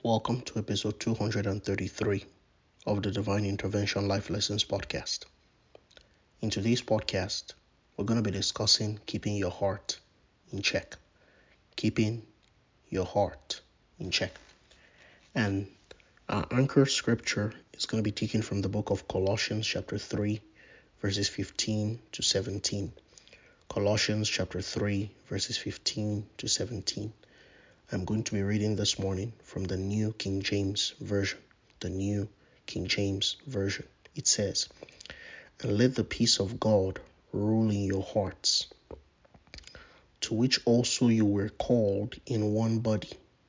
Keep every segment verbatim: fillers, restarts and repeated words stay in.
Welcome to episode two hundred thirty-three of the Divine Intervention Life Lessons podcast. In today's podcast, we're going to be discussing keeping your heart in check. Keeping your heart in check. And our anchor scripture is going to be taken from the book of Colossians chapter three, verses fifteen to seventeen. Colossians chapter three, verses fifteen to seventeen. I'm going to be reading this morning from the New King James Version. The New King James Version. It says, "And let the peace of God rule in your hearts, to which also you were called in one body,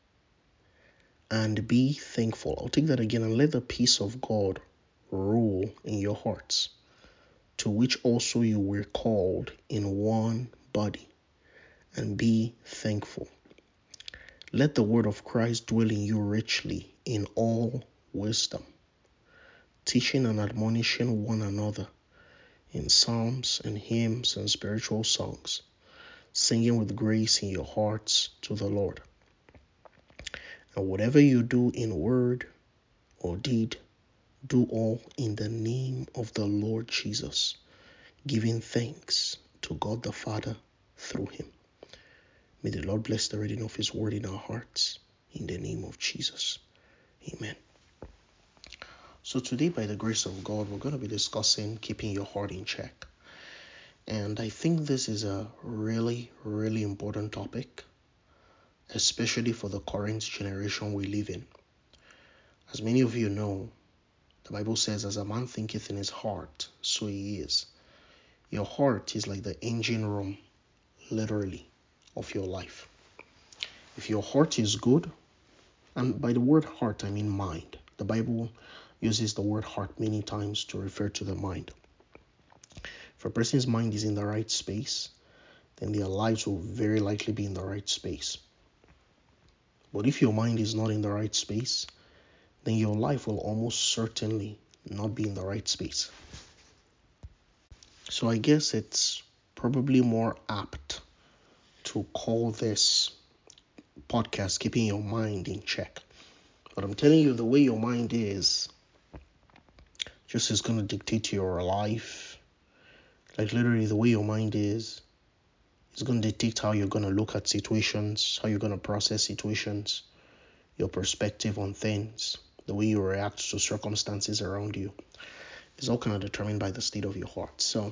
and be thankful." I'll take that again. "And let the peace of God rule in your hearts, to which also you were called in one body, and be thankful. Let the word of Christ dwell in you richly in all wisdom, teaching and admonishing one another in psalms and hymns and spiritual songs, singing with grace in your hearts to the Lord. And whatever you do in word or deed, do all in the name of the Lord Jesus, giving thanks to God the Father through him." May the Lord bless the reading of his word in our hearts, in the name of Jesus. Amen. So today, by the grace of God, we're going to be discussing keeping your heart in check. And I think this is a really, really important topic, especially for the current generation we live in. As many of you know, the Bible says, "As a man thinketh in his heart, so he is." Your heart is like the engine room, literally, of your life. If your heart is good, and by the word heart, I mean mind. The Bible uses the word heart many times to refer to the mind. If a person's mind is in the right space, then their lives will very likely be in the right space. But if your mind is not in the right space, then your life will almost certainly not be in the right space. So I guess it's probably more apt to call this podcast "Keeping Your Mind in Check." But I'm telling you, the way your mind is just is going to dictate your life. Like literally the way your mind is, is going to dictate how you're going to look at situations, how you're going to process situations, your perspective on things, the way you react to circumstances around you. It's all kind of determined by the state of your heart. So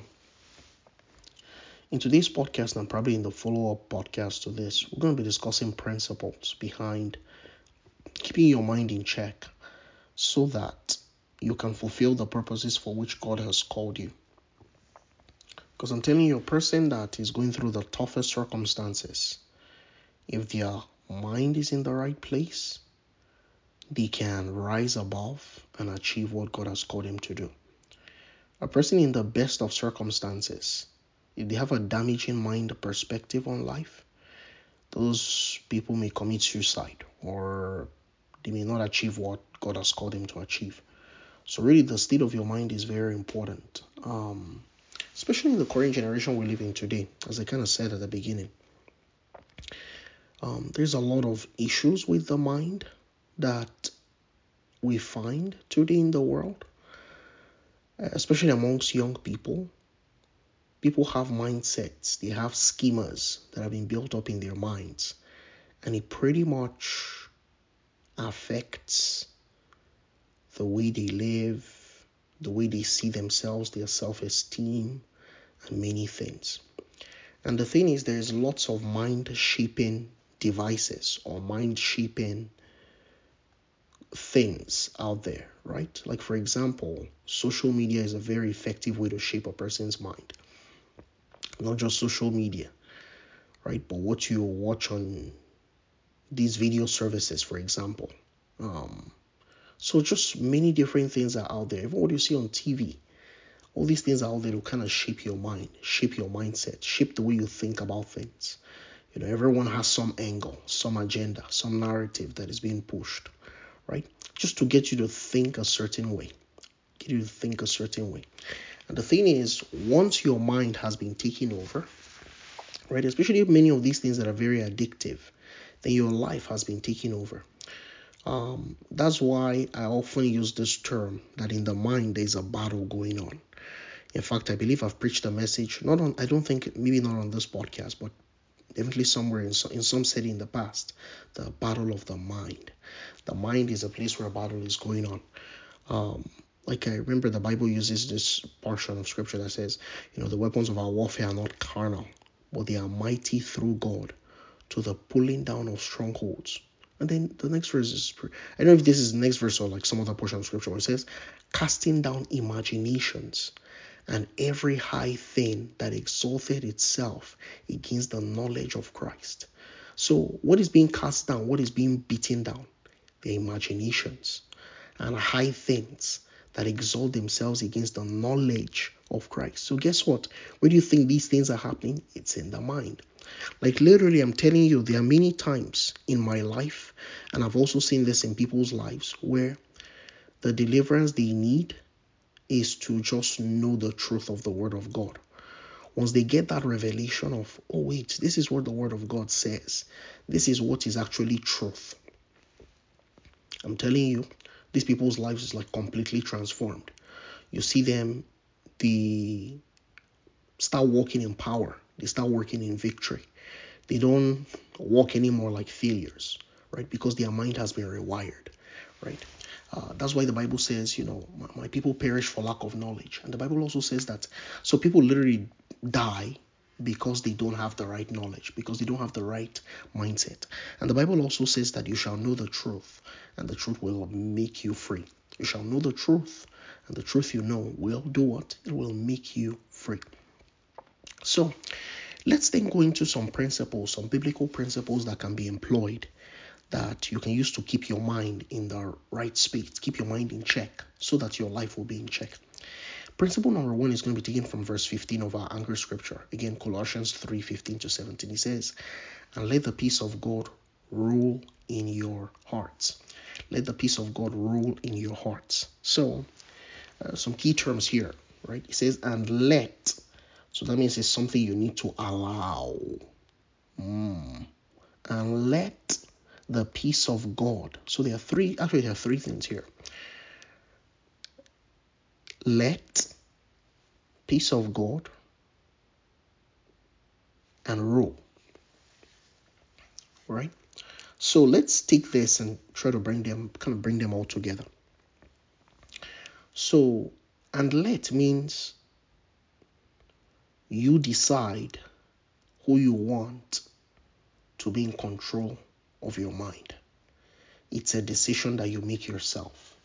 in today's podcast, and probably in the follow-up podcast to this, we're going to be discussing principles behind keeping your mind in check so that you can fulfill the purposes for which God has called you. Because I'm telling you, a person that is going through the toughest circumstances, if their mind is in the right place, they can rise above and achieve what God has called him to do. A person in the best of circumstances, if they have a damaging mind perspective on life, those people may commit suicide or they may not achieve what God has called them to achieve. So really the state of your mind is very important, um, especially in the current generation we live in today. As I kind of said at the beginning, um, there's a lot of issues with the mind that we find today in the world, especially amongst young people. People have mindsets, they have schemas that have been built up in their minds, and it pretty much affects the way they live, the way they see themselves, their self-esteem, and many things. And the thing is, there's lots of mind-shaping devices or mind-shaping things out there, right? Like, for example, social media is a very effective way to shape a person's mind. Not just social media, right? But what you watch on these video services, for example. Um, so just many different things are out there. Even what you see on T V, all these things are out there to kind of shape your mind, shape your mindset, shape the way you think about things. You know, everyone has some angle, some agenda, some narrative that is being pushed, right? Just to get you to think a certain way, get you to think a certain way. And the thing is, once your mind has been taken over, right, especially many of these things that are very addictive, then your life has been taken over. Um, that's why I often use this term that in the mind there's a battle going on. In fact, I believe I've preached a message, not on, I don't think, maybe not on this podcast, but definitely somewhere in, in some setting in the past, the battle of the mind. The mind is a place where a battle is going on. Um, like I remember the Bible uses this portion of scripture that says, you know, the weapons of our warfare are not carnal, but they are mighty through God to the pulling down of strongholds. And then the next verse is, I don't know if this is the next verse or like some other portion of scripture where it says, casting down imaginations and every high thing that exalted itself against the knowledge of Christ. So what is being cast down? What is being beaten down? The imaginations and high things that exalt themselves against the knowledge of Christ. So guess what? Where do you think these things are happening? It's in the mind. Like literally, I'm telling you, there are many times in my life, and I've also seen this in people's lives, where the deliverance they need is to just know the truth of the Word of God. Once they get that revelation of, oh wait, this is what the Word of God says. This is what is actually truth. I'm telling you, these people's lives is like completely transformed. You see them, they start walking in power. They start working in victory. They don't walk anymore like failures, right? Because their mind has been rewired, right? Uh, that's why the Bible says, you know, my, my people perish for lack of knowledge. And the Bible also says that, so people literally die because they don't have the right knowledge, because they don't have the right mindset. And the Bible also says that you shall know the truth, and the truth will make you free. You shall know the truth, and the truth you know will do what? It will make you free. So let's then go into some principles, some biblical principles that can be employed, that you can use to keep your mind in the right space, keep your mind in check, so that your life will be in check. Principle number one is going to be taken from verse fifteen of our anchor scripture. Again, Colossians three fifteen to seventeen. It says, and let the peace of God rule in your hearts. Let the peace of God rule in your hearts. So, uh, some key terms here, right? It says, and let. So that means it's something you need to allow. Mm. And let the peace of God. So there are three, actually there are three things here. Let, peace of God, and rule. Right? So let's take this and try to bring them, kind of bring them all together. So, and let means you decide who you want to be in control of your mind. It's a decision that you make yourself.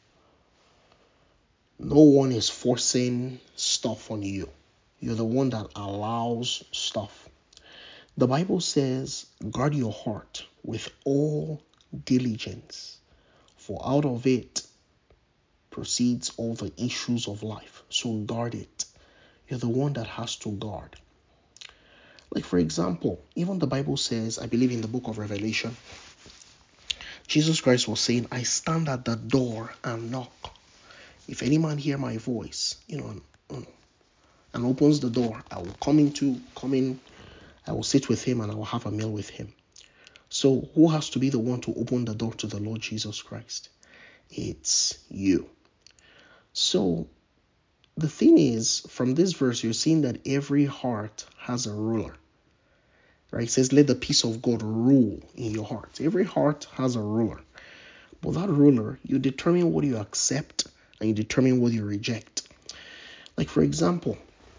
No one is forcing stuff on you. You're the one that allows stuff. The Bible says, guard your heart with all diligence, for out of it proceeds all the issues of life. So guard it. You're the one that has to guard. Like for example, even the Bible says, I believe in the book of Revelation, Jesus Christ was saying, I stand at the door and knock. If any man hear my voice, you know, and opens the door, I will come into, come in, I will sit with him and I will have a meal with him. So who has to be the one to open the door to the Lord Jesus Christ? It's you. So the thing is, from this verse, you're seeing that every heart has a ruler. Right? It says, let the peace of God rule in your heart. Every heart has a ruler. But that ruler, you determine what you accept and you determine what you reject. Like for example,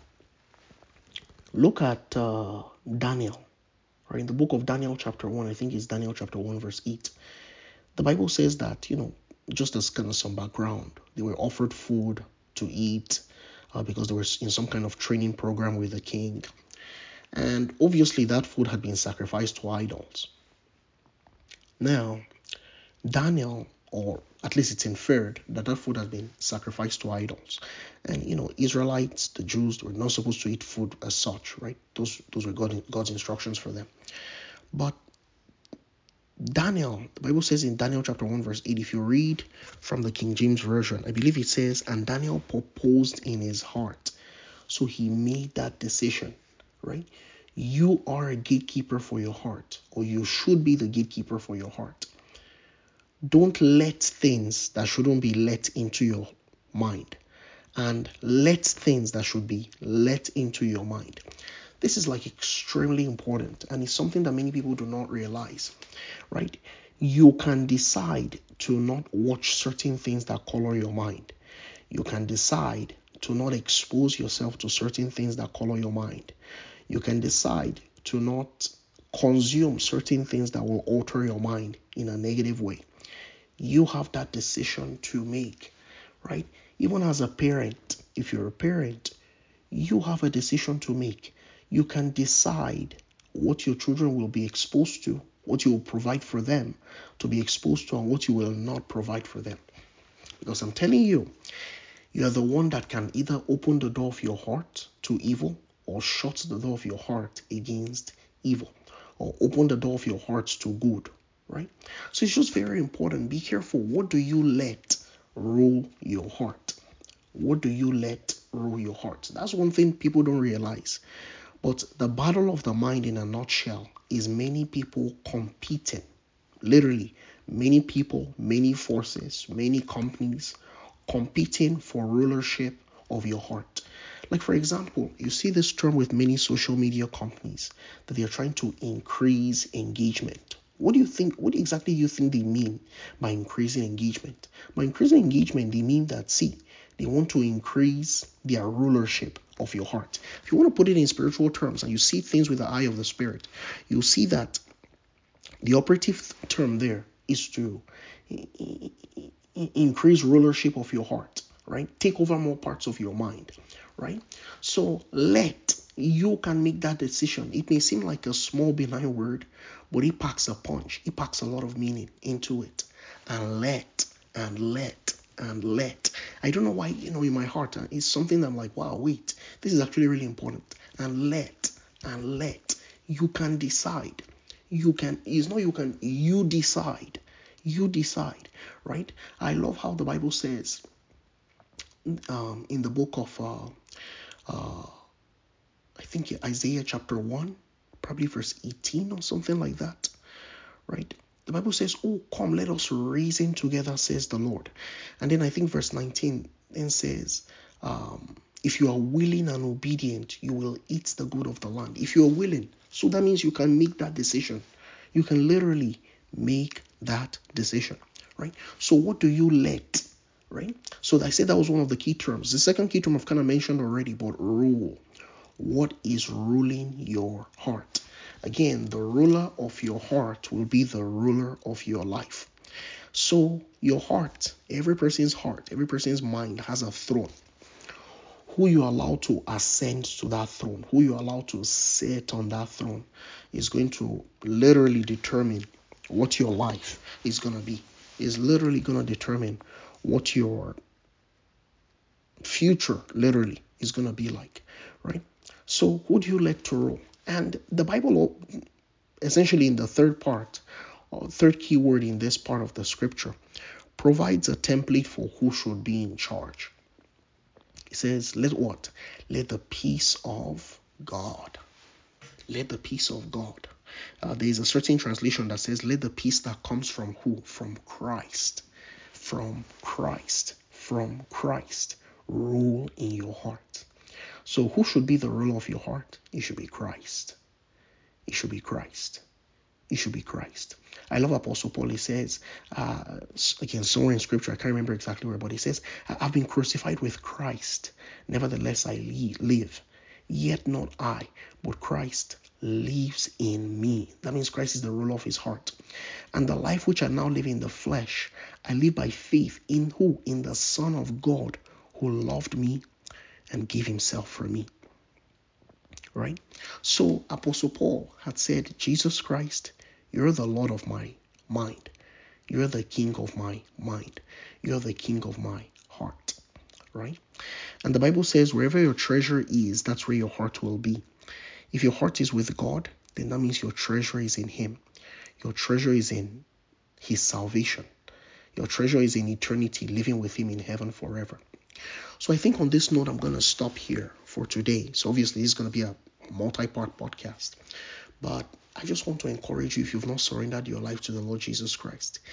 look at uh, Daniel. Right? In the book of Daniel chapter one, I think it's Daniel chapter one verse eight. The Bible says that, you know, just as kind of some background, they were offered food to eat uh, because they were in some kind of training program with the king. And obviously that food had been sacrificed to idols. Now, Daniel, or at least it's inferred that that food has been sacrificed to idols. And, you know, Israelites, the Jews, were not supposed to eat food as such, right? Those, those were God, God's instructions for them. But Daniel, the Bible says in Daniel chapter one verse eight, if you read from the King James Version, I believe it says, and Daniel purposed in his heart. So he made that decision, right? You are a gatekeeper for your heart, or you should be the gatekeeper for your heart. Don't let things that shouldn't be let into your mind, and let things that should be let into your mind. This is like extremely important, and it's something that many people do not realize, right? You can decide to not watch certain things that color your mind. You can decide to not expose yourself to certain things that color your mind. You can decide to not consume certain things that will alter your mind in a negative way. You have that decision to make, right? Even as a parent, if you're a parent, you have a decision to make. You can decide what your children will be exposed to, what you will provide for them to be exposed to, and what you will not provide for them. Because I'm telling you, you are the one that can either open the door of your heart to evil or shut the door of your heart against evil, or open the door of your heart to good, right? So it's just very important. Be careful. What do you let rule your heart? What do you let rule your heart? That's one thing people don't realize. But the battle of the mind in a nutshell is many people competing. Literally, many people, many forces, many companies competing for rulership of your heart. Like, for example, you see this term with many social media companies that they are trying to increase engagement. What do you think? What exactly do you think they mean by increasing engagement? By increasing engagement, they mean that, see, they want to increase their rulership of your heart. If you want to put it in spiritual terms and you see things with the eye of the spirit, you'll see that the operative term there is to increase rulership of your heart, right? Take over more parts of your mind, right? So let, you can make that decision. It may seem like a small benign word, but it packs a punch. It packs a lot of meaning into it. And let, and let, and let. I don't know why, you know, in my heart, uh, it's something that I'm like, wow, wait, this is actually really important. And let, and let. You can decide. You can, it's not you can, you decide. You decide, right? I love how the Bible says um, in the book of, uh, uh, I think Isaiah chapter one, probably verse eighteen or something like that, right? The Bible says, oh, come, let us reason together, says the Lord. And then I think verse nineteen then says, um, if you are willing and obedient, you will eat the good of the land. If you are willing, so that means you can make that decision. You can literally make that decision, right? So what do you let, right? So I said that was one of the key terms. The second key term I've kind of mentioned already, but rule. What is ruling your heart? Again, the ruler of your heart will be the ruler of your life. So your heart, every person's heart, every person's mind has a throne. Who you allow to ascend to that throne, who you allow to sit on that throne, is going to literally determine what your life is going to be. Is literally going to determine what your future literally is going to be like, right? So who do you let to rule? And the Bible, essentially in the third part, or third key word in this part of the scripture, provides a template for who should be in charge. It says, let what? Let the peace of God. Let the peace of God. Uh, there is a certain translation that says, let the peace that comes from who? From Christ. From Christ. From Christ. Rule in your heart. So who should be the ruler of your heart? It should be Christ. It should be Christ. It should be Christ. I love Apostle Paul. He says, uh, again, somewhere in scripture, I can't remember exactly where, but he says, I've been crucified with Christ. Nevertheless, I live. Yet not I, but Christ lives in me. That means Christ is the ruler of his heart. And the life which I now live in the flesh, I live by faith in who? In the Son of God, who loved me and gave himself for me. Right? So Apostle Paul had said, Jesus Christ, you're the Lord of my mind. You're the King of my mind. You're the King of my heart. Right? And the Bible says, wherever your treasure is, that's where your heart will be. If your heart is with God, then that means your treasure is in him. Your treasure is in his salvation. Your treasure is in eternity, living with him in heaven forever. So I think on this note, I'm going to stop here for today. So obviously, this is going to be a multi-part podcast. But I just want to encourage you, if you've not surrendered your life to the Lord Jesus Christ,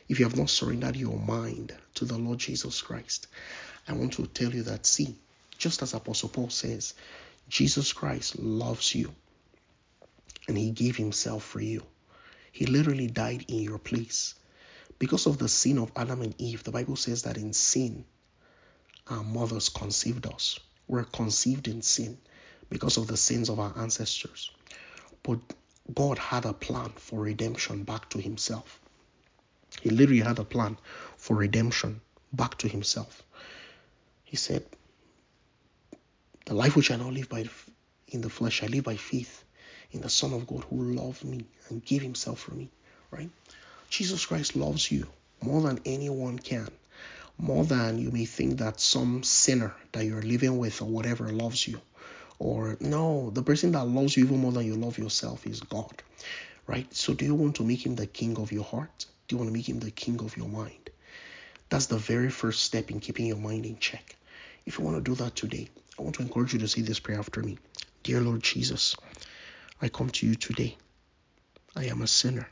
If you have not surrendered your mind to the Lord Jesus Christ, I want to tell you that, see, just as Apostle Paul says, Jesus Christ loves you and he gave himself for you. He literally died in your place. Because of the sin of Adam and Eve, the Bible says that in sin, our mothers conceived us. We're conceived in sin because of the sins of our ancestors. But God had a plan for redemption back to himself. He literally had a plan for redemption back to himself. He said, the life which I now live by in the flesh, I live by faith in the Son of God who loved me and gave himself for me, right? Jesus Christ loves you more than anyone can. More than you may think that some sinner that you're living with or whatever loves you. Or no, the person that loves you even more than you love yourself is God, right? So do you want to make him the king of your heart? Do you want to make him the king of your mind? That's the very first step in keeping your mind in check. If you want to do that today, I want to encourage you to say this prayer after me. Dear Lord Jesus, I come to you today. I am a sinner.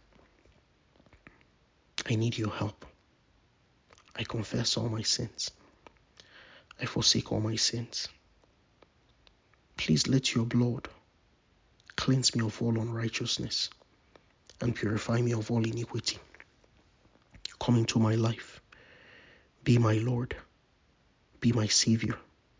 I need your help. I confess all my sins. I forsake all my sins. Please let your blood cleanse me of all unrighteousness and purify me of all iniquity. Come into my life. Be my Lord. Be my Savior.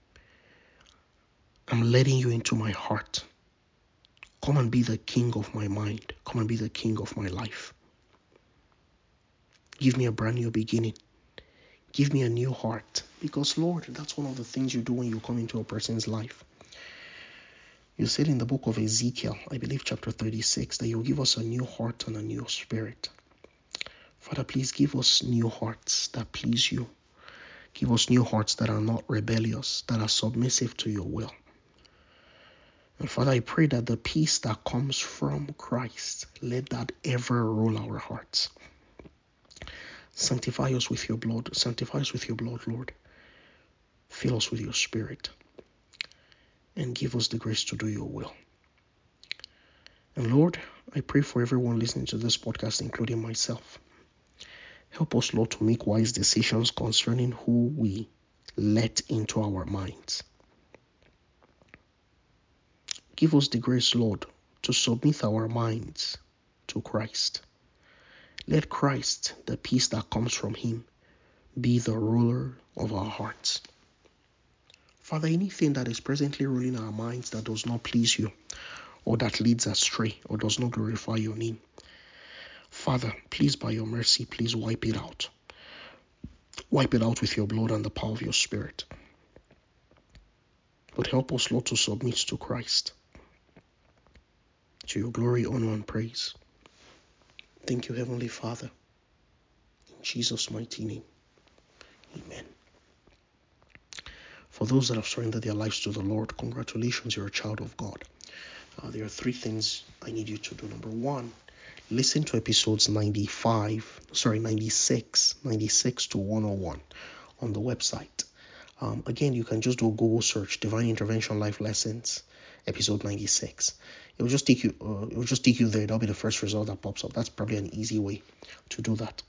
I'm letting you into my heart. Come and be the king of my mind. Come and be the king of my life. Give me a brand new beginning. Give me a new heart. Because, Lord, that's one of the things you do when you come into a person's life. You said in the book of Ezekiel, I believe chapter thirty-six, that you'll give us a new heart and a new spirit. Father, please give us new hearts that please you. Give us new hearts that are not rebellious, that are submissive to your will. And Father, I pray that the peace that comes from Christ, let that ever rule our hearts. Sanctify us with your blood. Sanctify us with your blood, Lord. Fill us with your spirit. And give us the grace to do your will. And Lord, I pray for everyone listening to this podcast, including myself. Help us, Lord, to make wise decisions concerning who we let into our minds. Give us the grace, Lord, to submit our minds to Christ. Let Christ, the peace that comes from him, be the ruler of our hearts. Father, anything that is presently ruling our minds that does not please you, or that leads astray, or does not glorify your name, Father, please by your mercy, please wipe it out. Wipe it out with your blood and the power of your Spirit. But help us, Lord, to submit to Christ, to your glory, honor, and praise. Thank you, Heavenly Father. In Jesus' mighty name, amen. For those that have surrendered their lives to the Lord, congratulations, you're a child of God. Uh, there are three things I need you to do. Number one, listen to episodes ninety-five, sorry, ninety-six, ninety-six to one oh one on the website. Um, again, you can just do a Google search, Divine Intervention Life Lessons, episode ninety-six. It will just take you, uh, it will just take you there. That'll be the first result that pops up. That's probably an easy way to do that.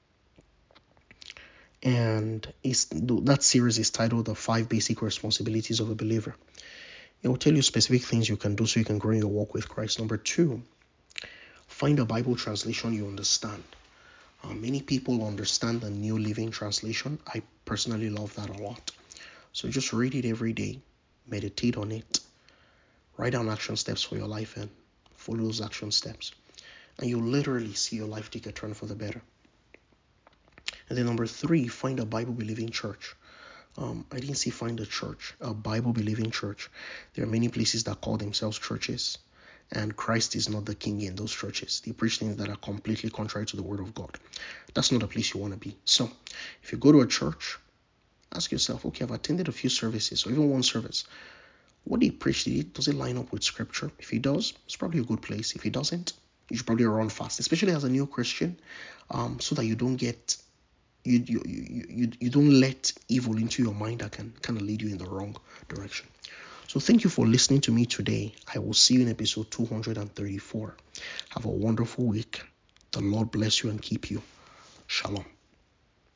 And it's, that series is titled The Five Basic Responsibilities of a Believer. It will tell you specific things you can do so you can grow in your walk with Christ. Number two, find a Bible translation you understand. Uh, many people understand the New Living Translation. I personally love that a lot. So just read it every day, meditate on it, write down action steps for your life and follow those action steps. And you'll literally see your life take a turn for the better. And then number three, find a Bible-believing church. Um, I didn't see find a church, a Bible-believing church. There are many places that call themselves churches, and Christ is not the king in those churches. They preach things that are completely contrary to the word of God. That's not a place you want to be. So if you go to a church, ask yourself, okay, I've attended a few services, or even one service. What they preach, does it line up with scripture? If it does, it's probably a good place. If it doesn't, you should probably run fast, especially as a new Christian, um, so that you don't get You, you you you you don't let evil into your mind that can kind of lead you in the wrong direction. So thank you for listening to me today. I will see you in episode two hundred thirty-four. Have a wonderful week. The Lord bless you and keep you. Shalom.